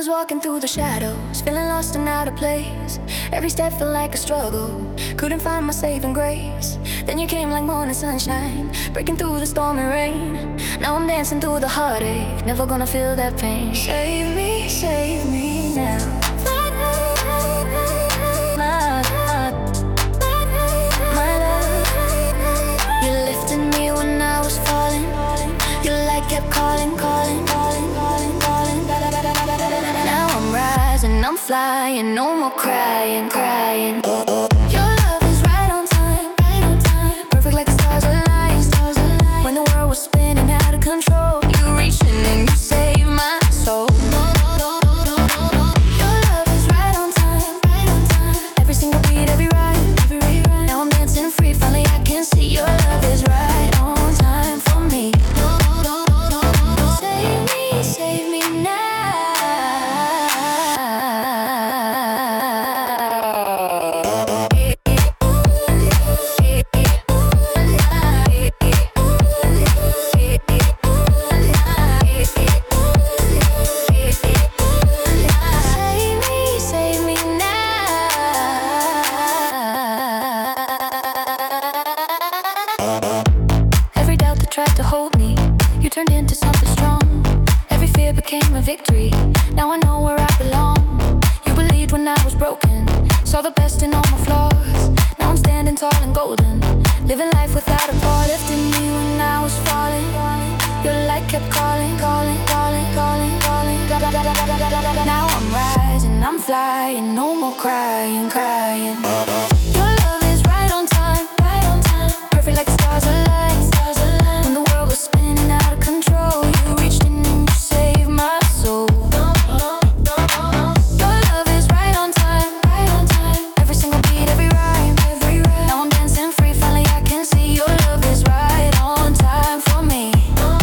was walking through the shadows, feeling lost and out of place. Every step felt like a struggle, couldn't find my saving grace. Then you came like morning sunshine, breaking through the storm and rain. Now I'm dancing through the heartache, never gonna feel that pain. Save me now. My love, you lifted me when I was falling. Your light kept calling. Now I'm rising, I'm flying, no more crying. Your love is right on time, perfect like the stars align. When the world was spinning out of control, you reached in and you saved my soul. Your love is right on time, every single beat, every rhyme. Now I'm dancing free, finally I can see your love is right on time for me. Save me now. Every doubt that tried to hold me, you turned into something strong. Every fear became a victory, now I know where I belong. You believed when I was broken, saw the best in all my flaws. Now I'm standing tall and golden, living life without a pause. Lifted me when I was falling, your light kept calling. Now I'm rising, I'm flying, no more crying. Your love is right on time, perfect like the stars align. When the world was spinning out of control, you reached in and you saved my soul. Your love is right on time, every single beat, every rhyme. Now I'm dancing free, finally I can see your love is right on time for me.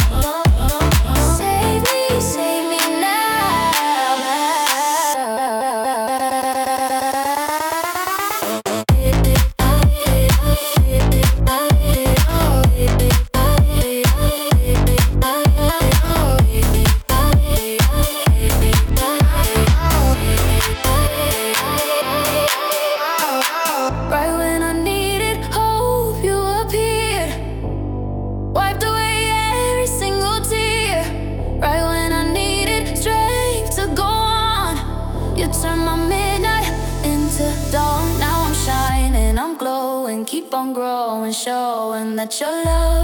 Save me now. Right when I needed hope, you appeared, wiped away every single tear. Right when I needed strength to go on, you turned my midnight into dawn. Now I'm shining, I'm glowing, keep on growing, showing that your love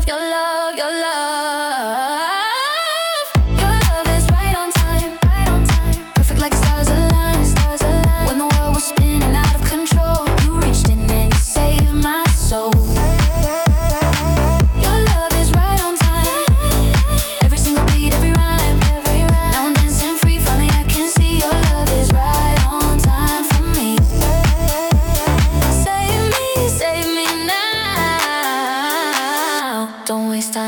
is right on time, perfect like stars align. When the world was spinning out of control, you reached in and you saved my soul. Your love is right on time, every single beat, every rhyme. Now I'm dancing free, finally I can see your love is right on time for me. Save me now. Don't waste time.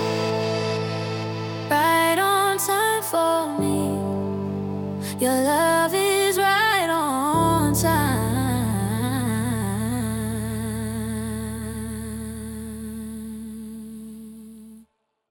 Right on time for me. Your love